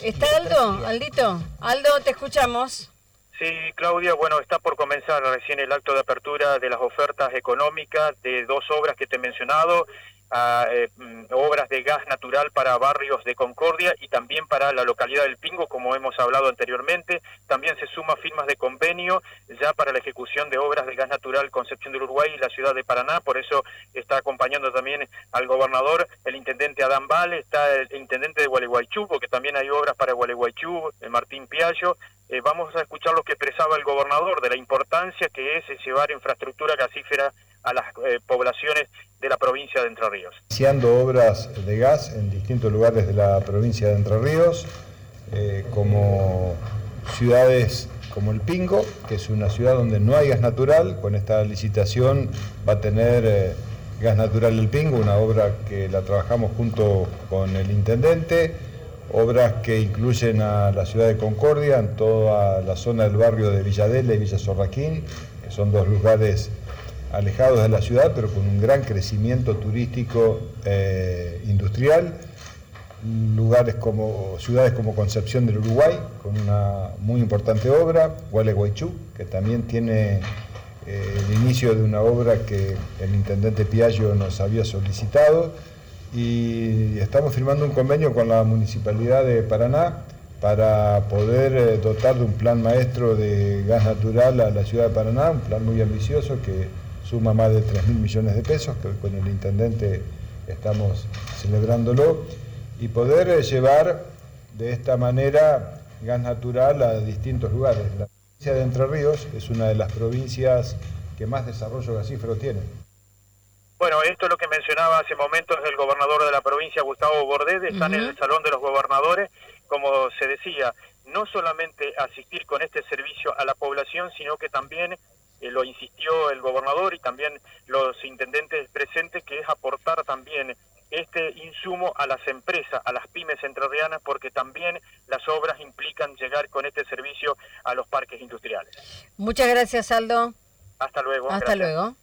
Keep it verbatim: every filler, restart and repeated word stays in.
¿Está Aldo? Aldito. Aldo, te escuchamos. Sí, Claudia, bueno, está por comenzar recién el acto de apertura de las ofertas económicas de dos obras que te he mencionado, a, eh, obras de gas natural para barrios de Concordia y también para la localidad del Pingo, como hemos hablado anteriormente. También se suma firmas de convenio ya para la ejecución de obras de gas natural Concepción del Uruguay y la ciudad de Paraná. Por eso está acompañando también al gobernador, el intendente Adán Vale, está el intendente de Gualeguaychú, porque también hay obras para Gualeguaychú, el Martín Piallo. Eh, vamos a escuchar lo que expresaba el gobernador de la importancia que es llevar infraestructura gasífera a las eh, poblaciones de la provincia de Entre Ríos. Iniciando obras de gas en distintos lugares de la provincia de Entre Ríos, eh, como ciudades como El Pingo, que es una ciudad donde no hay gas natural. Con esta licitación va a tener eh, gas natural El Pingo, una obra que la trabajamos junto con el intendente, obras que incluyen a la ciudad de Concordia, en toda la zona del barrio de Villadela y Villa Sorraquín, que son dos lugares alejados de la ciudad, pero con un gran crecimiento turístico eh, industrial. Lugares como, ciudades como Concepción del Uruguay, con una muy importante obra, Gualeguaychú, que también tiene eh, el inicio de una obra que el intendente Piallo nos había solicitado, y estamos firmando un convenio con la Municipalidad de Paraná para poder eh, dotar de un plan maestro de gas natural a la ciudad de Paraná, un plan muy ambicioso que suma más de tres mil millones de pesos, que con el intendente estamos celebrándolo, y poder eh, llevar de esta manera gas natural a distintos lugares. La provincia de Entre Ríos es una de las provincias que más desarrollo gasífero tiene. Bueno, esto es lo que mencionaba hace momentos el gobernador de la provincia, Gustavo Bordet. Están uh-huh. en el Salón de los Gobernadores, como se decía, no solamente asistir con este servicio a la población, sino que también, eh, lo insistió el gobernador y también los intendentes presentes, que es aportar también este insumo a las empresas, a las pymes entrerrianas, porque también las obras implican llegar con este servicio a los parques industriales. Muchas gracias, Aldo. Hasta luego. Hasta gracias. luego.